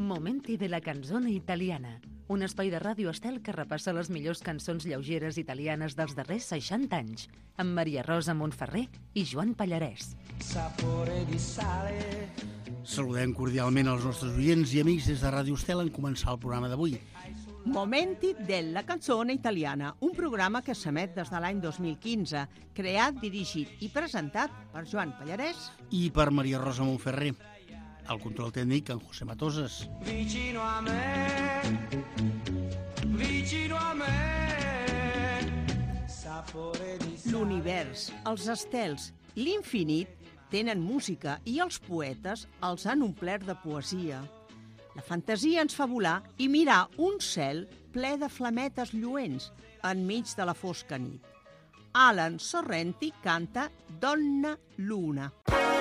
Momenti de la canzone italiana, un espai de Ràdio Estel que repassa les millors cançons lleugeres italianes dels darrers 60 anys, amb Maria Rosa Montferrer i Joan Pallarès. Saludem cordialment els nostres oients i amics des de Ràdio Estel en començar el programa d'avui. Momenti della canzone italiana, un programa que s'emet des de l'any 2015, creat, dirigit i presentat per Joan Pallarès I per Maria Rosa Montferrer. Al control tècnic, en José Matoses. Vicino a me, sapore di sale. L'univers, els estels, l'infinit tenen música i els poetes els han omplert de poesia. La fantasia ens fa volar i mirar un cel ple de flametes lluents enmig de la fosca nit. Alan Sorrenti canta Donna Luna.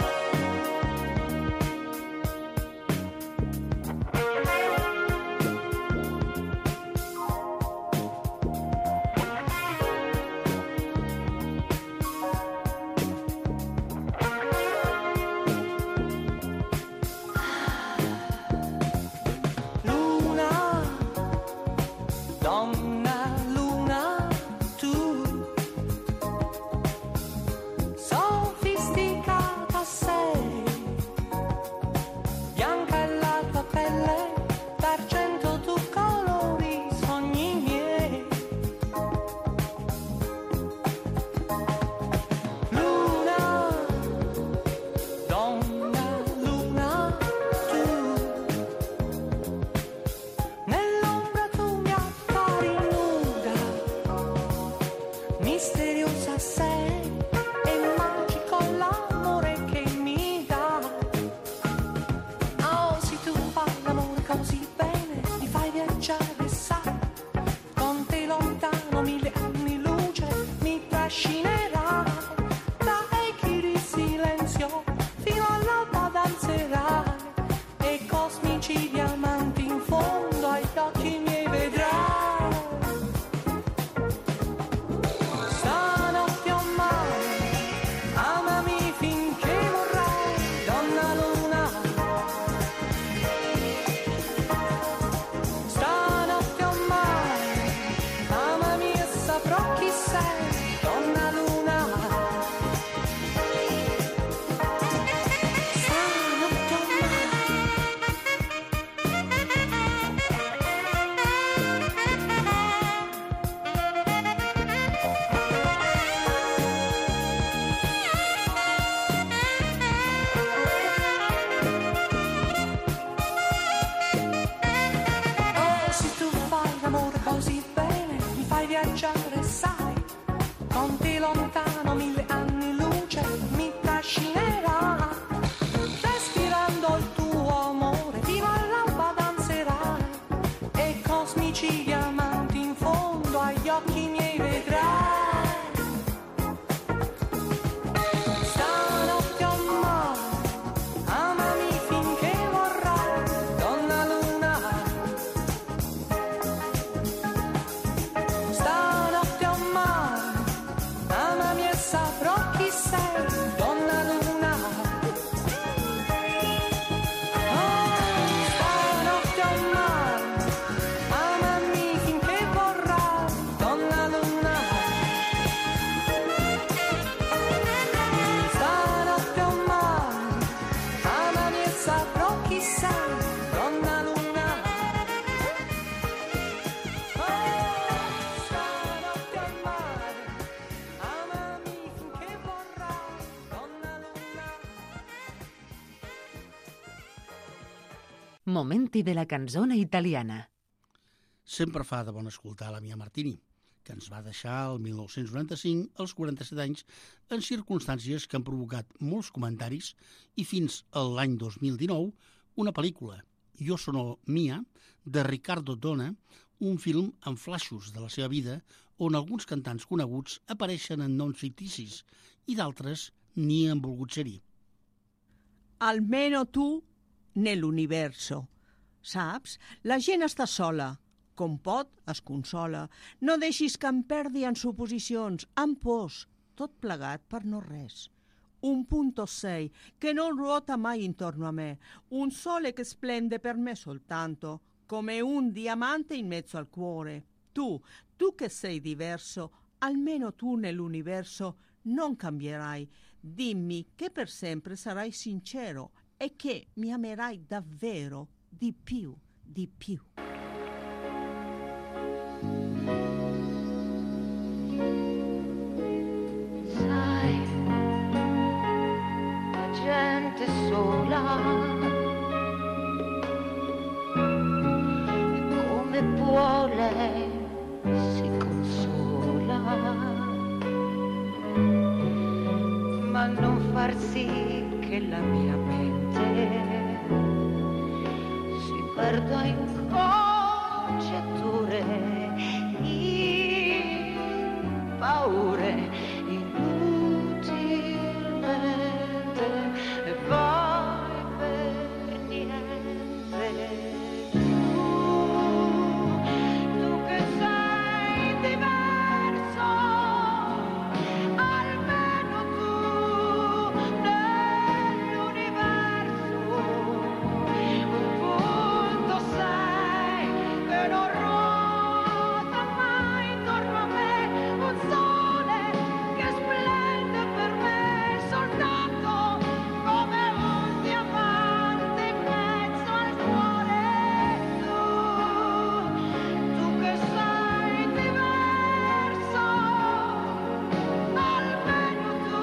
Momenti de la canzone italiana. Sempre fa de bon escoltar la Mia Martini, que ens va deixar el 1995 als 47 anys en circumstàncies que han provocat molts comentaris i fins a l'any 2019 una pel·lícula, Io sono Mia, de Riccardo Dona, un film amb flaixos de la seva vida on alguns cantants coneguts apareixen en noms ficticis i d'altres ni han volgut ser-hi. Almeno tu nell'universo. Saps? La gent està sola. Com pot, es consola. No deixis que em perdi en suposicions, en pors, tot plegat per no res. 1.6 che non ruota mai intorno a me, un sole che splende per me soltanto, come un diamante in mezzo al cuore. Tu che sei diverso, almeno tu nell'universo non cambierai. Dimmi che per sempre sarai sincero e che mi amerai davvero di più, di più. Sai, la gente sola e come può lei si consola, ma non far sì che la mia mente si perda in congetture, in paure inutilmente e poi per niente. Tu che sei diverso, almeno tu nell'universo, un punto sei che non ruota mai intorno a me, un sole che splende per me soltanto come un diamante in mezzo al cuore. Tu che sei diverso, almeno tu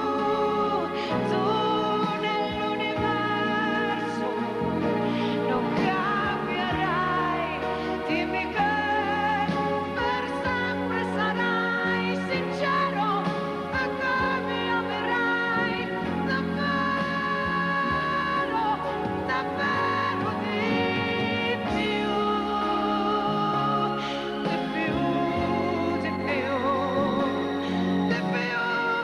nell'universo non cambierai. Dimmi che per sempre sarai sincero e che mi amerai davvero, davvero di più, di più, di più, di più.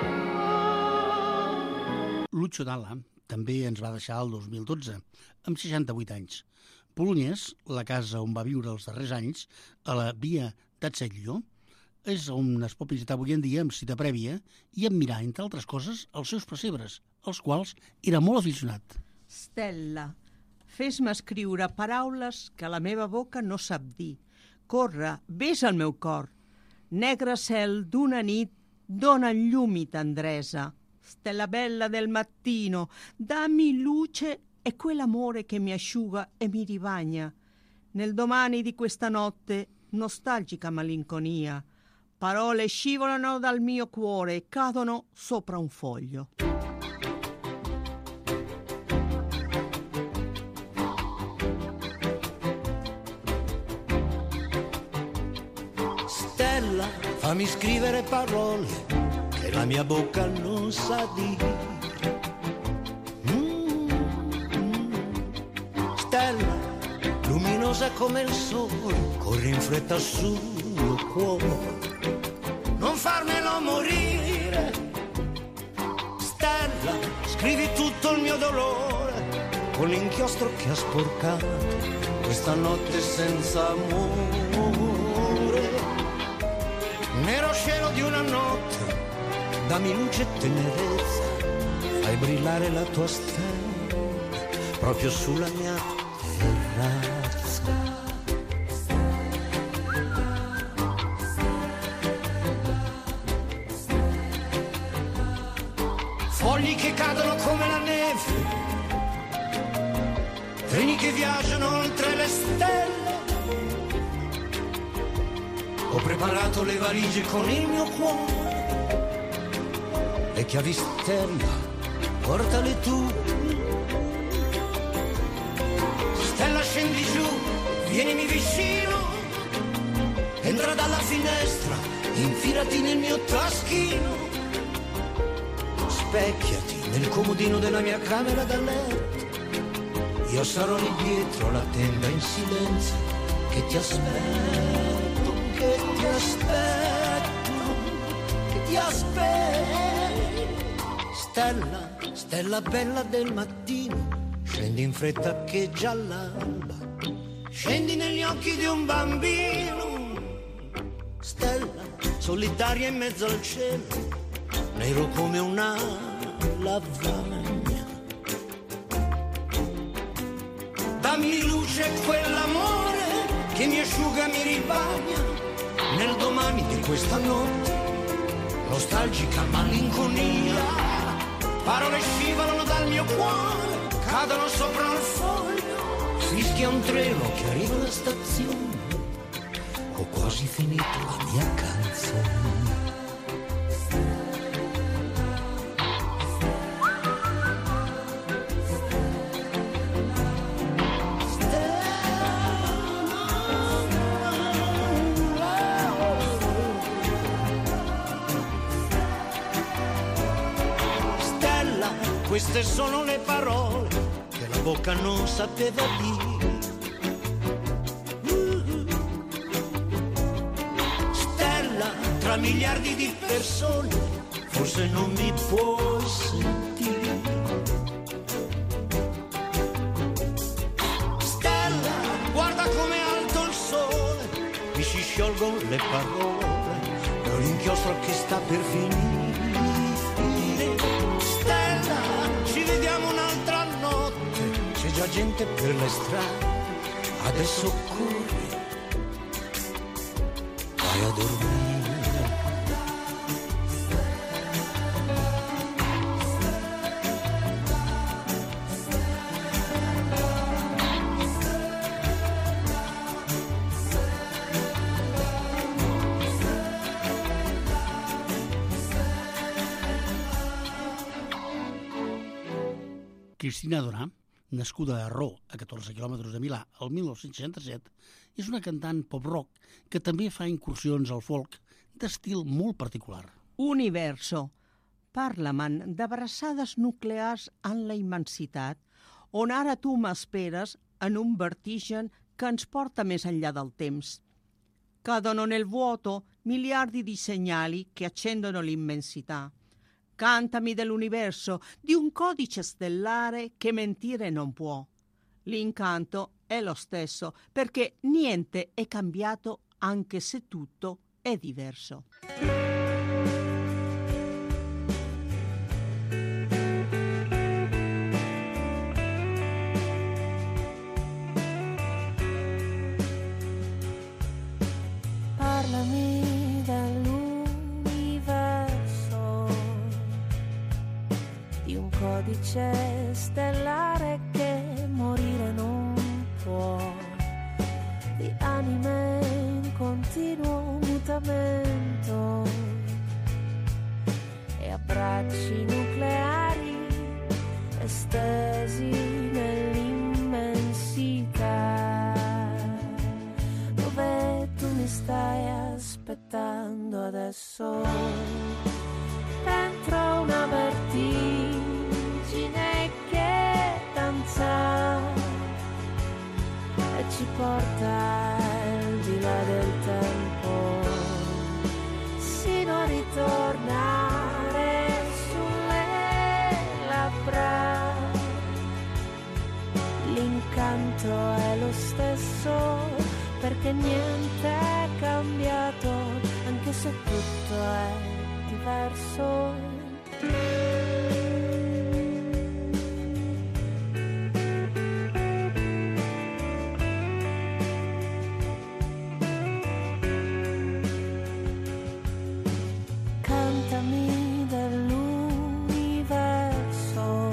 Lucho Dalla també ens va deixar el 2012, amb 68 anys. Polonès, la casa on va viure els darrers anys, a la Via d'Azeglio, és on es pot visitar avui en dia amb cita prèvia i admirar, entre altres coses, els seus pessebres, als quals era molt aficionat. Stella, fes-me escriure paraules que la meva boca no sap dir. Corre, vés al meu cor. Negre cel d'una nit dona llum i tendresa. Stella bella del mattino, dammi luce e quell'amore che mi asciuga e mi ribagna. Nel domani di questa notte, nostalgica malinconia, parole scivolano dal mio cuore e cadono sopra un foglio. Stella, fammi scrivere parole che la mia bocca non sa dire. Stella, luminosa come il sole, corri in fretta sul mio cuore, non farmelo morire. Stella, scrivi tutto il mio dolore con l'inchiostro che ha sporcato questa notte senza amore. Nero cielo di una notte, dammi luce e tenerezza, fai brillare la tua stella proprio sulla mia terrazza. Fogli che cadono come la neve, treni che viaggiano oltre le stelle. Ho preparato le valigie con il mio cuore, le chiavi stella, portale tu. Stella scendi giù, vienimi vicino, entra dalla finestra, infilati nel mio taschino, specchiati nel comodino della mia camera da letto, io sarò lì dietro la tenda in silenzio che ti aspetto, che ti aspetto, che ti aspetto. Stella, stella bella del mattino, scendi in fretta che già l'alba, scendi negli occhi di un bambino. Stella, solitaria in mezzo al cielo, nero come un'ala, lavagna. Dammi luce quell'amore che mi asciuga, mi ribagna nel domani di questa notte, nostalgica malinconia. Parole scivolano dal mio cuore, cadono sopra il foglio, fischia un treno che arriva alla stazione, ho quasi finito la mia canzone. Queste sono le parole che la bocca non sapeva dire. Stella, tra miliardi di persone, forse non mi puoi sentire. Stella, guarda com'è alto il sole, mi si sciolgono le parole, è un inchiostro che sta per finire. C'è gente per le strade, adesso corri, vai a dormire. Cristina Donà, nascuda a Rho, a 14 quilòmetres de Milà, el 1967, és una cantant pop-rock que també fa incursions al folk d'estil molt particular. Universo. Parla-me'n d'abraçades nuclears en la immensitat, on ara tu m'esperes en un vertigen que ens porta més enllà del temps. Cadono nel vuoto miliardi di segnali che accendono l'immensità. Cantami dell'universo, di un codice stellare che mentire non può. L'incanto è lo stesso, perché niente è cambiato anche se tutto è diverso. Parlami dell'universo, di un codice stellare che morire non può, di anime in continuo mutamento e abbracci nucleari estesi nell'immensità, dove tu mi stai aspettando adesso, dentro una vertigine che danza e ci porta al di là del tempo, sino a ritornare sulle labbra. L'incanto è lo stesso, perché niente è cambiato, anche se tutto è diverso. Cantami dell'universo,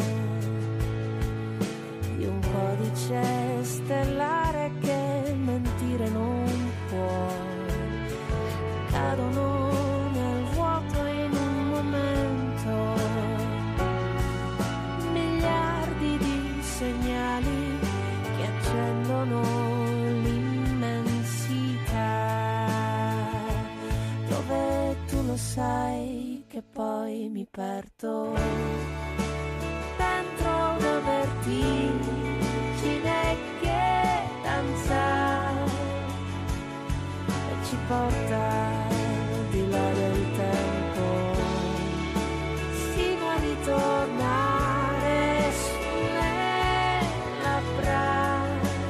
di un codice stellare che mentire non può. Cadono nel vuoto in un momento miliardi di segnali che accendono l'immensità, dove tu lo sai che poi mi perdo dentro una vertigine che danza e ci porta di là del tempo, sino a ritornare sulle labbra.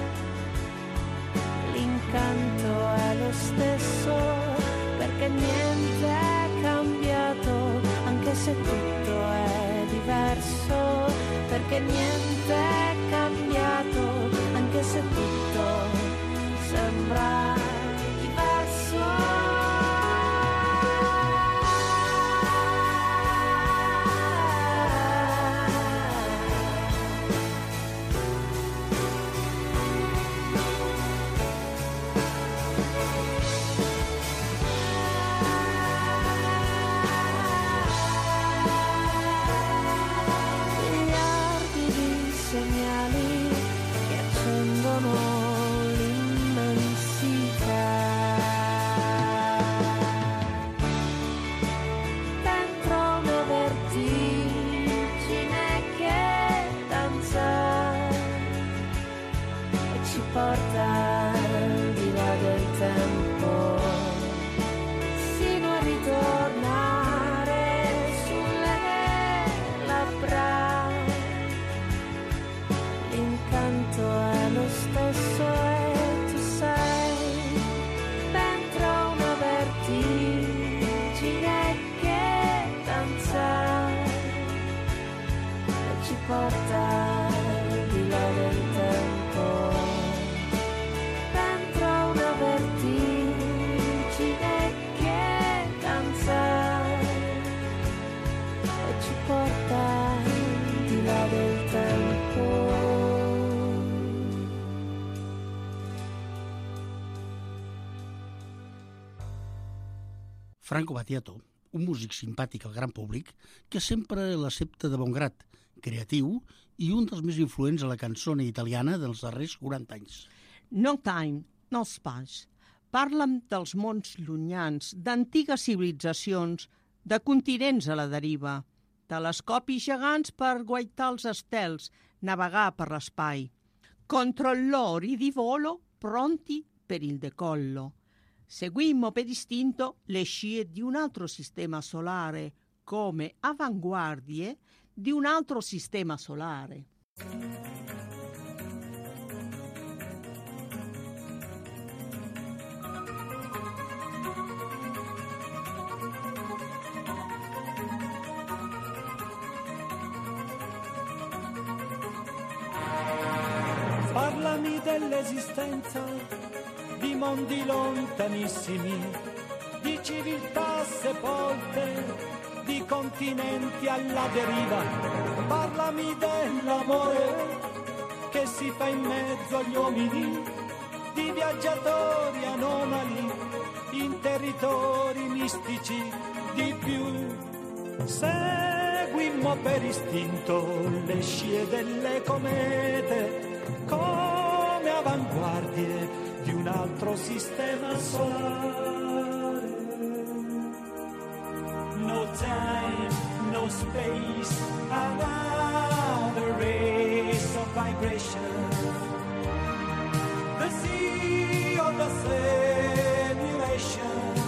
L'incanto è lo stesso, perché niente è cambiato, anche se tutto niente è cambiato, anche se tutto sembra diverso. Porta al di là del tempo, sino a ritornare sulle labbra. L'incanto è lo stesso e tu sei dentro una vertigine che danza e ci porta al di là del tempo. Franco Battiato, un músic simpàtic al gran públic que sempre l'accepta de bon grat, creatiu i un dels més influents a la cançone italiana dels darrers 40 anys. No time, no space. Parla'm dels mons llunyans, d'antigues civilitzacions, de continents a la deriva, telescopis gegants per guaitar els estels, navegar per l'espai, controllori di volo pronti per il decollo. Seguimmo per istinto le scie di un altro sistema solare, come avanguardie di un altro sistema solare. Parlami dell'esistenza di mondi lontanissimi, di civiltà sepolte, di continenti alla deriva. Parlami dell'amore che si fa in mezzo agli uomini, di viaggiatori anomali in territori mistici. Di più seguimmo per istinto le scie delle comete come avanguardie di un altro sistema solare. No time, no space, another race of vibration. The sea of the simulation.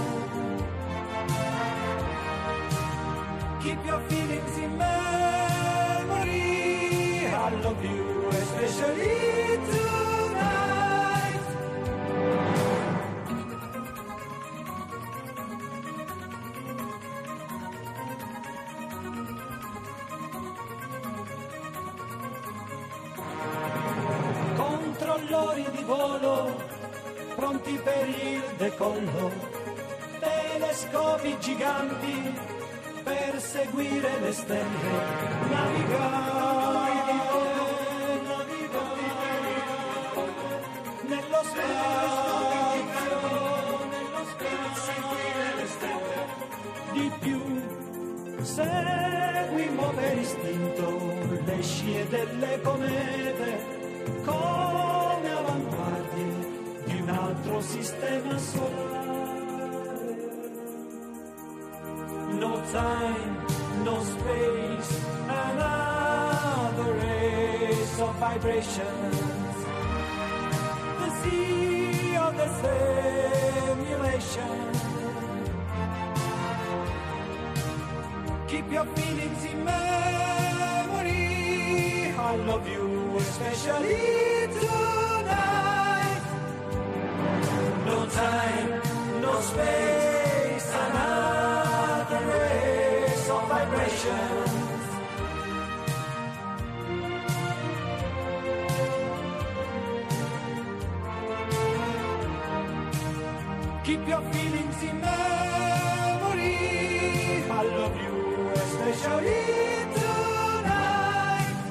Keep your feelings in memory. I love you especially tonight. Controllori di volo pronti per il decollo, telescopi giganti per seguire le stelle, navigare nello spazio, seguire le stelle. Di più seguimmo per istinto le scie delle comete come avanguardie di un altro sistema solare. No time, no space, another race of vibrations. The sea of the simulation. Keep your feelings in memory. I love you especially tonight. No time, no space, another race of vibrations. Keep your feelings in memory. I love you especially tonight.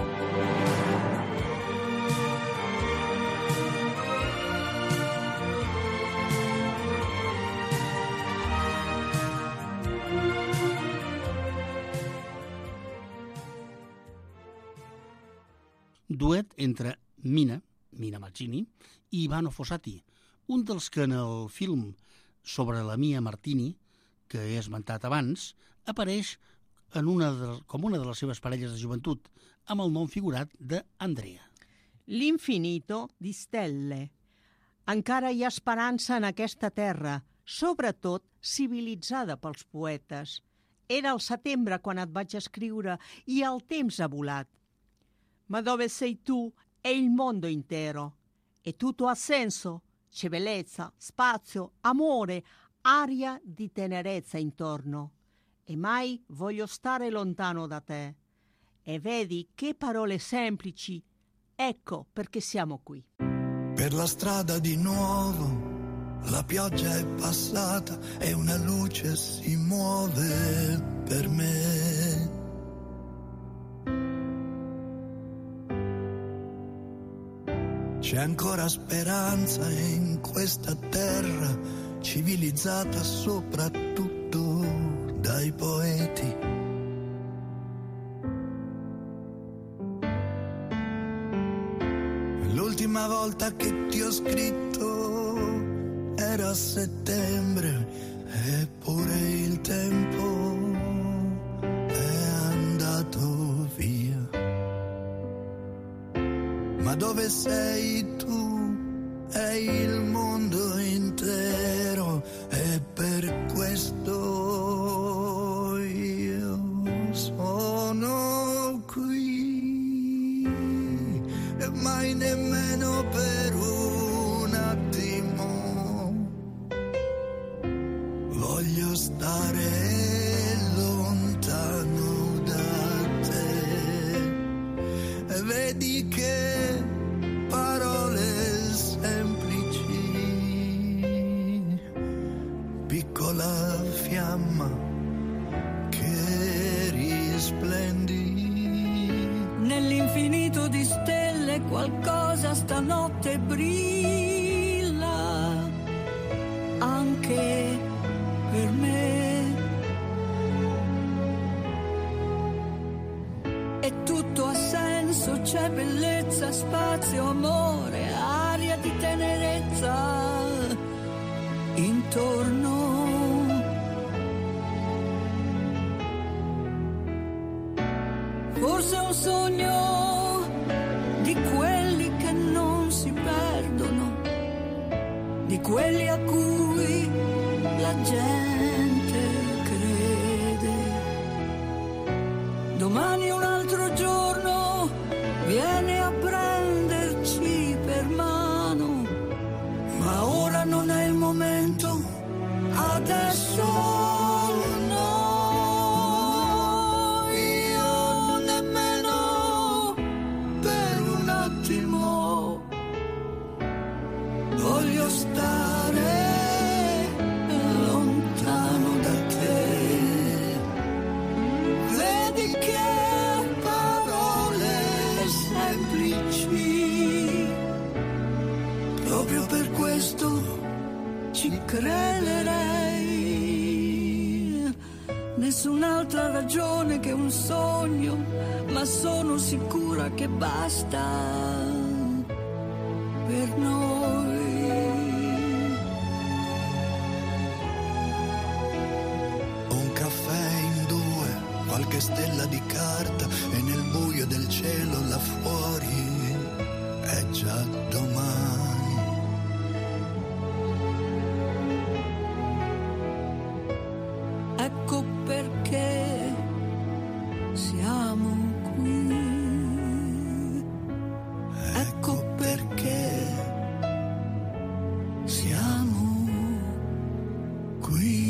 Duet entre Mina Mazzini i Ivano Fossati, un dels que en el film sobre la Mia Martini, que he esmentat abans, apareix com una de les seves parelles de joventut, amb el nom figurat d'Andrea. L'infinito di stelle. Encara hi ha esperança en aquesta terra, sobretot civilitzada pels poetes. Era el setembre quan et vaig escriure i el temps ha volat. Ma dove sei tu è il mondo intero e tutto ha senso, c'è bellezza, spazio, amore, aria di tenerezza intorno. E mai voglio stare lontano da te. E vedi che parole semplici, ecco perché siamo qui. Per la strada di nuovo la pioggia è passata e una luce si muove per me. C'è ancora speranza in questa terra civilizzata soprattutto dai poeti. L'ultima volta che ti ho scritto era a settembre, eppure il tempo è andato via. Ma dove sei tu? È il mondo intero e per questo io sono qui. E mai nemmeno per un attimo voglio stare lontano da te. E vedi che parole semplici, piccola fiamma che risplendi. Nell'infinito di stelle qualcosa stanotte brilla, anche per me. E tutto ha senso, c'è bellezza, spazio, amore, aria di tenerezza intorno. Forse è un sogno di quelli che non si perdono, di quelli a cui la gente crede. Domani un altro giorno viene a prenderci per mano, ma ora non è il momento, adesso no. Io nemmeno per un attimo voglio stare lontano da te. Vedi che parole semplici, proprio per questo ci crederei. Nessun'altra ragione che un sogno, ma sono sicura che basta per noi. Un caffè in due, qualche stella di carta e nel buio del cielo là fuori è già domani. Ecco perché siamo qui. Ecco perché siamo qui.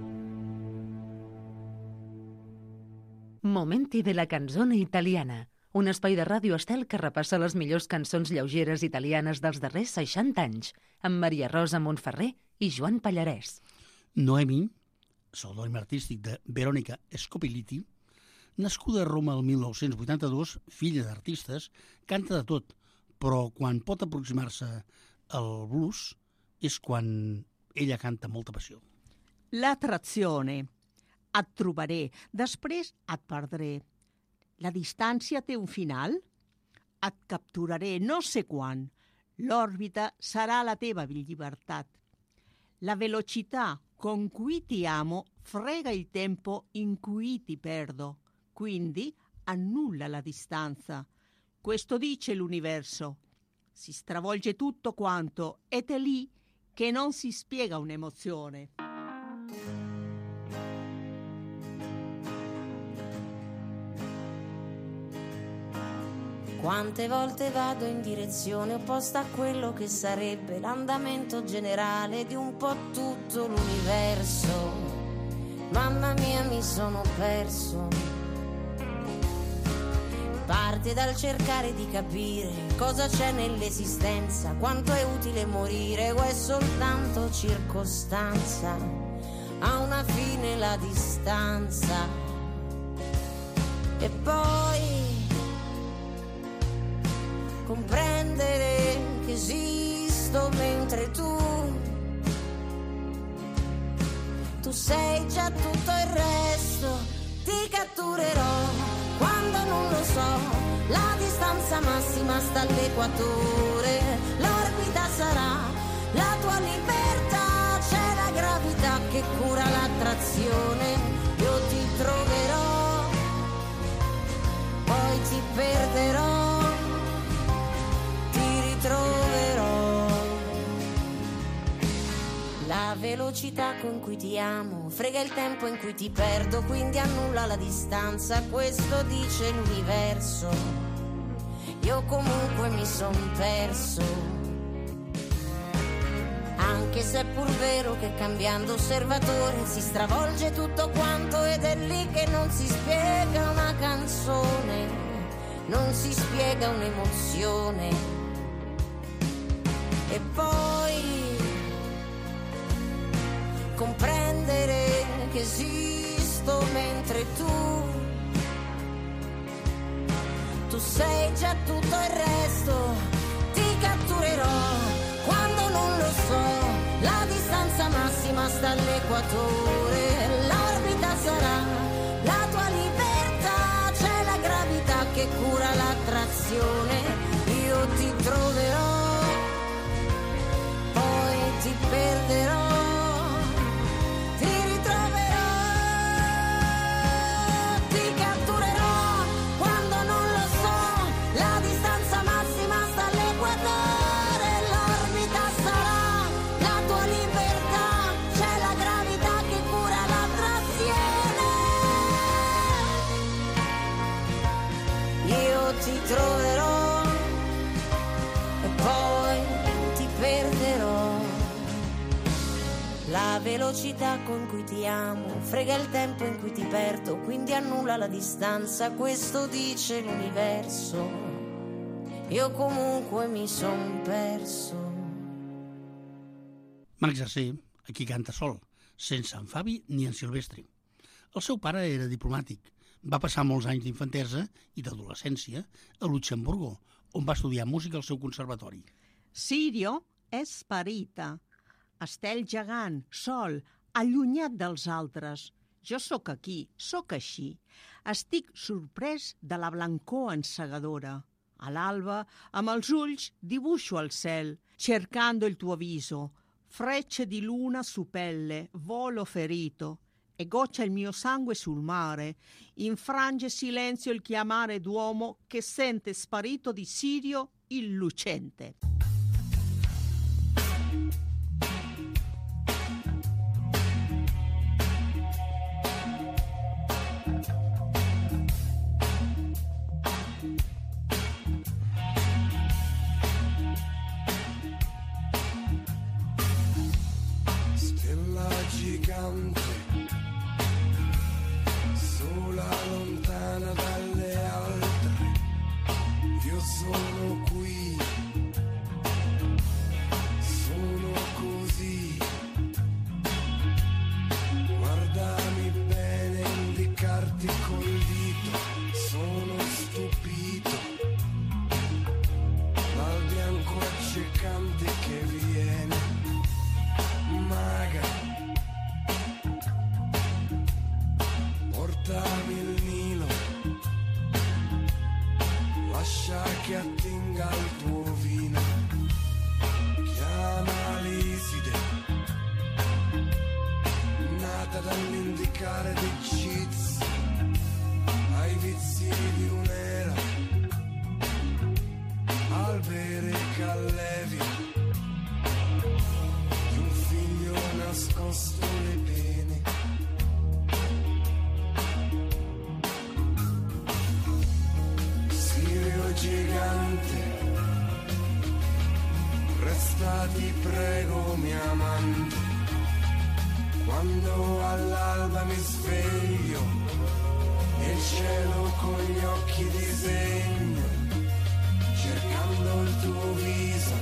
Momenti de la canzone italiana, un espai de Ràdio Estel que repassa les millors cançons lleugeres italianes dels darrers 60 anys, amb Maria Rosa Montferrer i Joan Pallarès. Noemi, pseudònim artístic de Veronica Scopelliti, nascuda a Roma el 1982, filla d'artistes, canta de tot, però quan pot aproximar-se al blues és quan ella canta amb molta passió. L'attrazione. Et trobaré, després et perdré. La distància té un final? Et capturaré no sé quan. L'òrbita sarà la teva llibertat. La velocità con cui ti amo frega il tempo in cui ti perdo. Quindi annulla la distanza. Questo dice l'universo. Si stravolge tutto quanto ed è lì che non si spiega un'emozione. Quante volte vado in direzione opposta a quello che sarebbe l'andamento generale di un po' tutto l'universo. Mamma mia, mi sono perso. Parte dal cercare di capire cosa c'è nell'esistenza, quanto è utile morire o è soltanto circostanza. Ha una fine la distanza. E poi comprendere che esisto mentre tu sei già tutto il resto. Ti catturerò quando non lo so, la distanza massima sta all'equatore, l'orbita sarà la tua libertà, c'è la gravità che cura l'attrazione. Io ti troverò, poi ti perderò, ti ritroverò. La velocità con cui ti amo frega il tempo in cui ti perdo, quindi annulla la distanza, questo dice l'universo. Io comunque mi son perso, anche se è pur vero che cambiando osservatore si stravolge tutto quanto, ed è lì che non si spiega una canzone, non si spiega un'emozione. E poi comprendere che esisto mentre tu sei già tutto il resto. Ti catturerò quando non lo so, la distanza massima sta all'equatore, l'orbita sarà la tua libertà, c'è la gravità che cura l'attrazione. Io ti troverò, poi ti perderò, ti troverò e poi ti perderò. La velocità con cui ti amo frega il tempo in cui ti perdo, quindi annulla la distanza, questo dice l'universo. Io comunque mi son perso. Marc Jacé, aquí canta sol, sense en Fabi ni en Silvestri. El seu pare era diplomàtic. Va passar molts anys d'infantesa i d'adolescència a Luxemburgo, on va estudiar música al seu conservatori. Sirio és sparita. Estel gegant, sol, allunyat dels altres. Jo sóc aquí, sóc així. Estic sorprès de la blancor encegadora. A l'alba, amb els ulls, dibuixo el cel, cercando il tuo viso. Frecce di luna su pelle, volo ferito. E goccia il mio sangue sul mare, infrange silenzio il chiamare d'uomo che sente sparito di Sirio il lucente. Stella gigante, sola lontana dalle altre, sono qui, sono così. Guardami bene, indicarti col dito, sono stupito dal bianco accecante che viene, maga. Portami il Nilo, lascia che attinga il tuo vino, chiama l'Iside, nata dall'indicare dei cheats ai vizi di un'era, al bere Callevia di un figlio nascosto le pene. Sirio gigante, resta ti prego mia amante, quando all'alba mi sveglio e il cielo con gli occhi disegno, cercando il tuo viso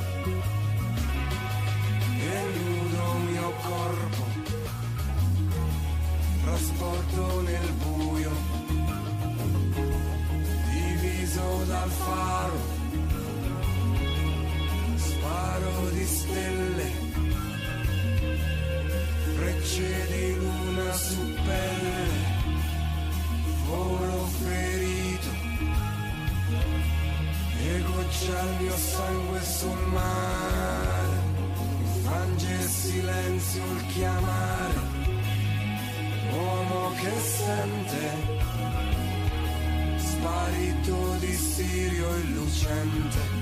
e nudo mio corpo, trasporto nel buio, diviso dal faro, sparo di stelle, frecce di luna su pelle, volo ferito e goccia il mio sangue sul mare, infrange il silenzio il chiamare, uomo che sente, sparito di Sirio il lucente.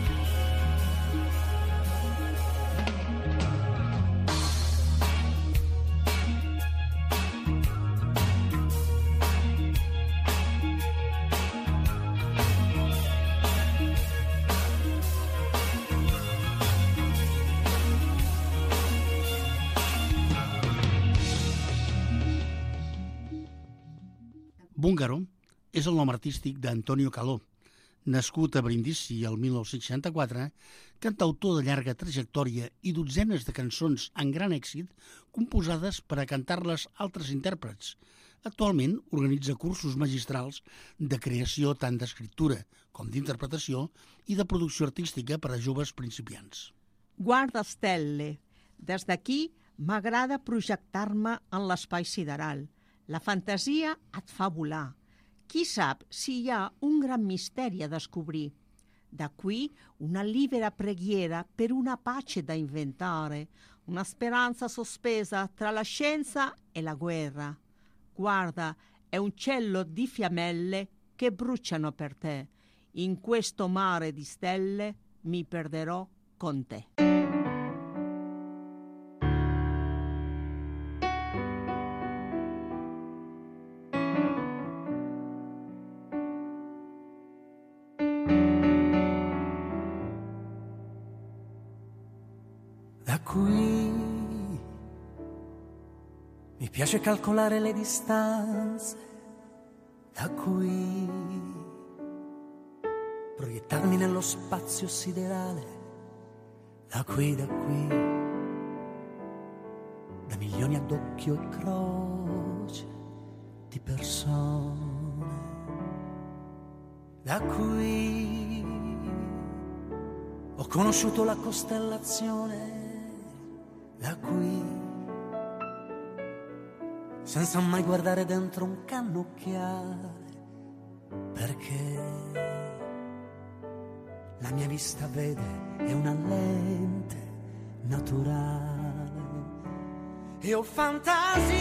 Búngaro és el nom artístic d'Antonio Caló, nascut a Brindisi el 1964, cantautor de llarga trajectòria i dotzenes de cançons en gran èxit composades per a cantar-les altres intèrprets. Actualment organitza cursos magistrals de creació tant d'escriptura com d'interpretació i de producció artística per a joves principiants. Guarda stelle. Des d'aquí m'agrada projectar-me en l'espai sideral. La fantasia et fa volar. Chi sap si hi ha un gran misteri a descobrir. Da qui una libera preghiera per una pace da inventare, una speranza sospesa tra la scienza e la guerra. Guarda, è un cielo di fiammelle che bruciano per te. In questo mare di stelle mi perderò con te. Da qui mi piace calcolare le distanze, da qui proiettarmi nello spazio siderale, da qui, da milioni ad occhio e croce di persone, da qui ho conosciuto la costellazione, da qui, senza mai guardare dentro un cannocchiale, perché la mia vista vede è una lente naturale. E ho fantasia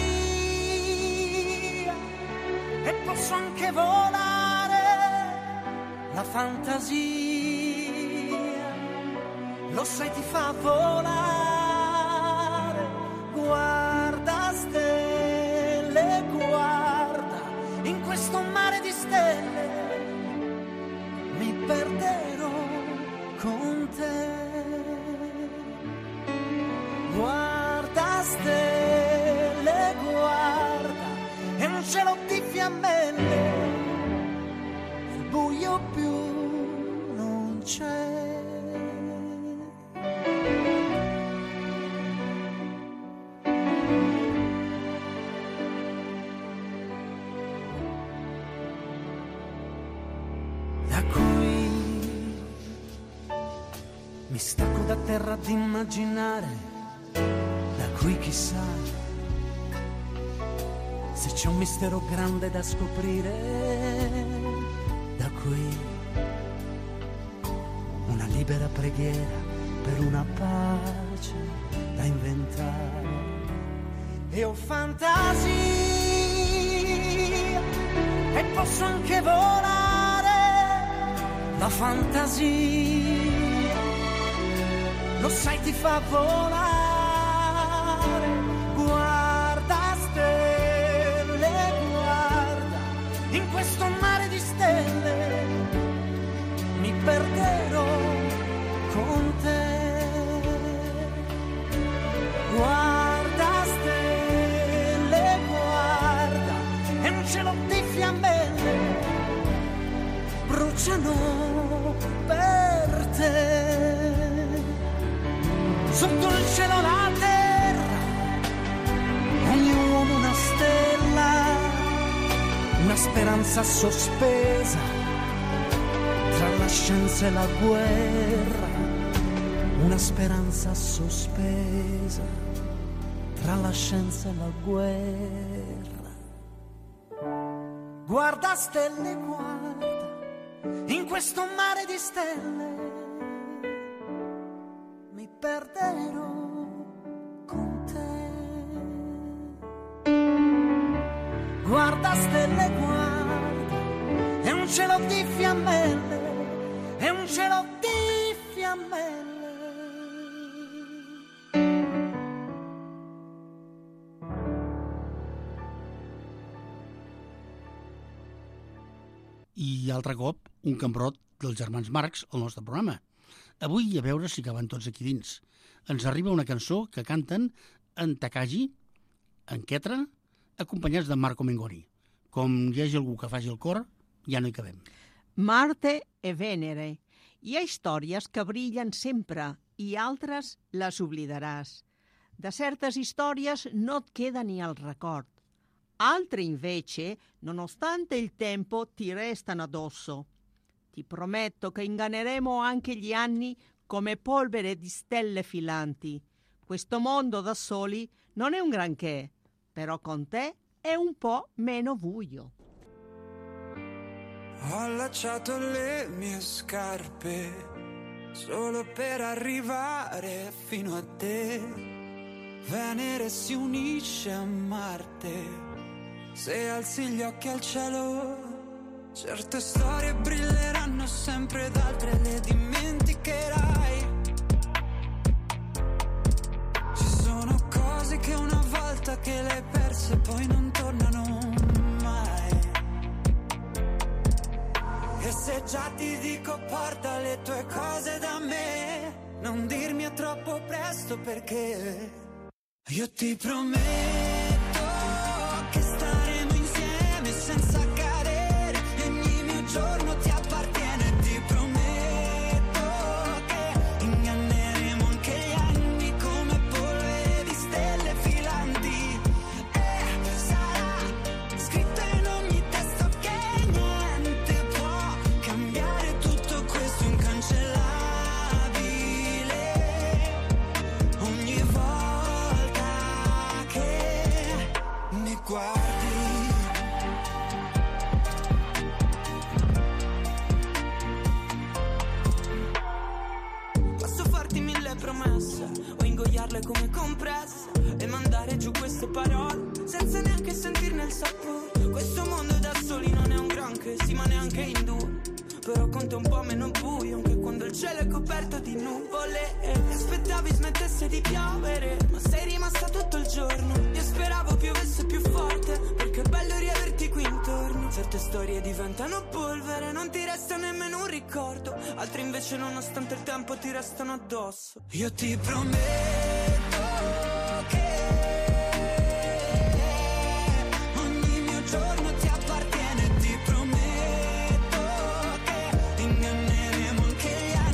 e posso anche volare, la fantasia, lo sai, ti fa volare. Guarda stelle, guarda, in questo mare di stelle mi perderò con te. Guarda stelle, guarda, è un cielo di fiammelle, il buio più non c'è. Da qui mi stacco da terra ad immaginare, da qui chissà se c'è un mistero grande da scoprire, da qui una libera preghiera per una pace da inventare. E ho fantasia e posso anche volare, la fantasia, lo sai, ti fa volare. Guarda stelle, guarda, in questo mare di stelle mi perderò con te. Guarda stelle, guarda, è un cielo di fiammelle, bruciano per te. Sotto il cielo la terra, ogni uomo una stella, una speranza sospesa tra la scienza e la guerra, una speranza sospesa tra la scienza e la guerra. Guarda stelle, guarda, in questo mare di stelle mi perderò con te. Guarda stelle, guarda, è un cielo di fiammelle, è un cielo di fiammelle. I altre cop, un cambrot dels germans Marx al nostre programa. Avui, a veure si caben tots aquí dins. Ens arriba una cançó que canten en Takagi, en Ketra, acompanyats de Marco Mengoni. Com hi hagi algú que faci el cor, ja no hi cabem. Marte e Venere. Hi ha històries que brillen sempre i altres les oblidaràs. De certes històries no et queda ni el record. Altre invece, nonostante il tempo, ti restano addosso. Ti prometto che inganneremo anche gli anni come polvere di stelle filanti. Questo mondo da soli non è un granché, però con te è un po' meno buio. Ho allacciato le mie scarpe solo per arrivare fino a te. Venere si unisce a Marte. Se alzi gli occhi al cielo, certe storie brilleranno sempre ed altre le dimenticherai. Ci sono cose che una volta che le hai perse poi non tornano mai. E se già ti dico porta le tue cose da me, non dirmi è troppo presto perché io ti prometto che staremo insieme senza cadere, ogni mio giorno ti appartiene. Ti prometto che inganneremo anche gli anni come polvere di stelle filanti. E sarà scritto in ogni testo che niente può cambiare tutto questo incancellabile. Ogni volta che mi guardi, posso farti mille promesse o ingoiarle come compresse e mandare giù queste parole senza neanche sentirne il sapore. Questo mondo da soli non è un granché, sì, ma neanche in due. Però con te un po' meno buio, anche quando il cielo è coperto di nuvole. E aspettavi smettesse di piovere, ma sei rimasta tutto il giorno. Io speravo piovesse più forte, perché è bello riaverti qui intorno. Certe storie diventano polvere, non ti resta nemmeno un ricordo. Altre invece nonostante il tempo ti restano addosso. Io ti prometto che ogni mio giorno ti appartiene. Ti prometto che inganneremo anche gli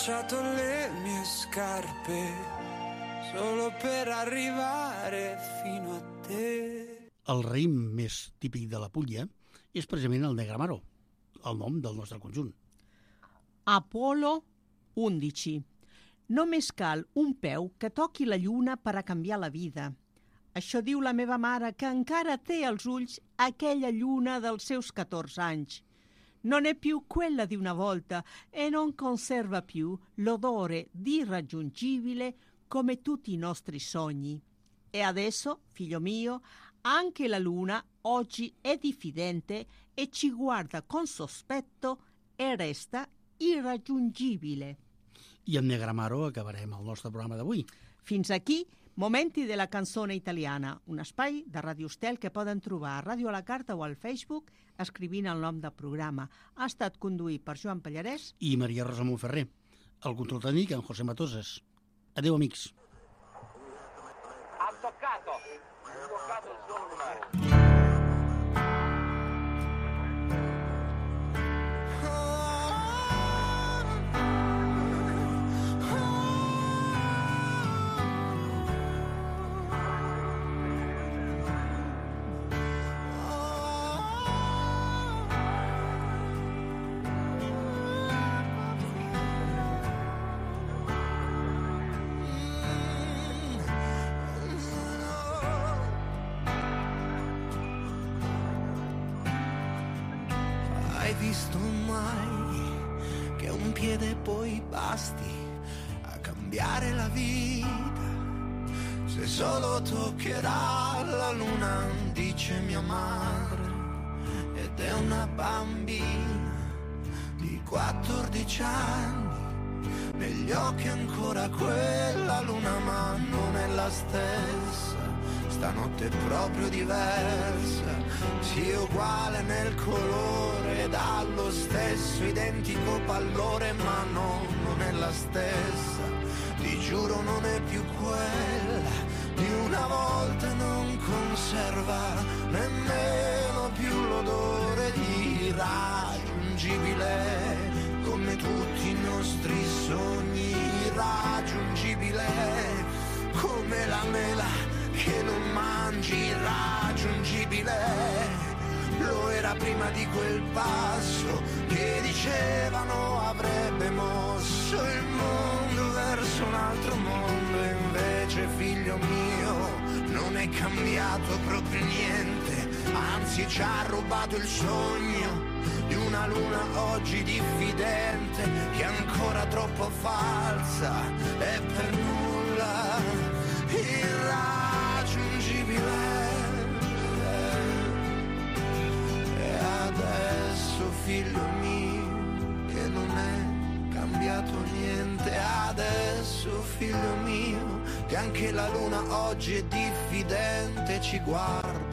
stracciato le mie scarpe solo per arrivare fino a te. El raïm més típic de la Puglia és precisament el Negramaro, el nom del nostre conjunt. Apolo 11. Només cal un peu que toqui la lluna per a canviar la vida. Això diu la meva mare, que encara té als ulls aquella lluna dels seus 14 anys. Non è più quella di una volta e non conserva più l'odore irraggiungibile come tutti i nostri sogni. E adesso, figlio mio, anche la luna oggi è diffidente e ci guarda con sospetto e resta irraggiungibile. I amb Negramaro acabarem el nostre programa d'avui. Fins aquí, Momenti de la canzone italiana, un espai de Ràdio Estel que poden trobar a Ràdio a la Carta o al Facebook escrivint el nom del programa. Ha estat conduït per Joan Pallarès i Maria Rosa Montferrer. El control tècnic en José Matoses. Adéu, amics. Ha toccato il suolo lunare. Hai visto mai che un piede poi basti a cambiare la vita? Se solo toccherà la luna, dice mia madre, ed è una bambina di 14 anni, negli occhi ancora quella luna, ma non è la stessa. Stanotte è proprio diversa, sì, uguale nel colore, dallo stesso identico pallore, ma no, non è la stessa. Ti giuro non è più quella di una volta, non conserva nemmeno più l'odore di irraggiungibile, come tutti i nostri sogni, irraggiungibile, come la mela che non mangi, irraggiungibile. Lo era prima di quel passo che dicevano avrebbe mosso il mondo verso un altro mondo. E invece, figlio mio, non è cambiato proprio niente, anzi ci ha rubato il sogno di una luna oggi diffidente, che è ancora troppo falsa e per nulla irraggiungibile. E adesso, figlio mio, che non è cambiato niente, adesso, figlio mio, che anche la luna oggi è diffidente, ci guarda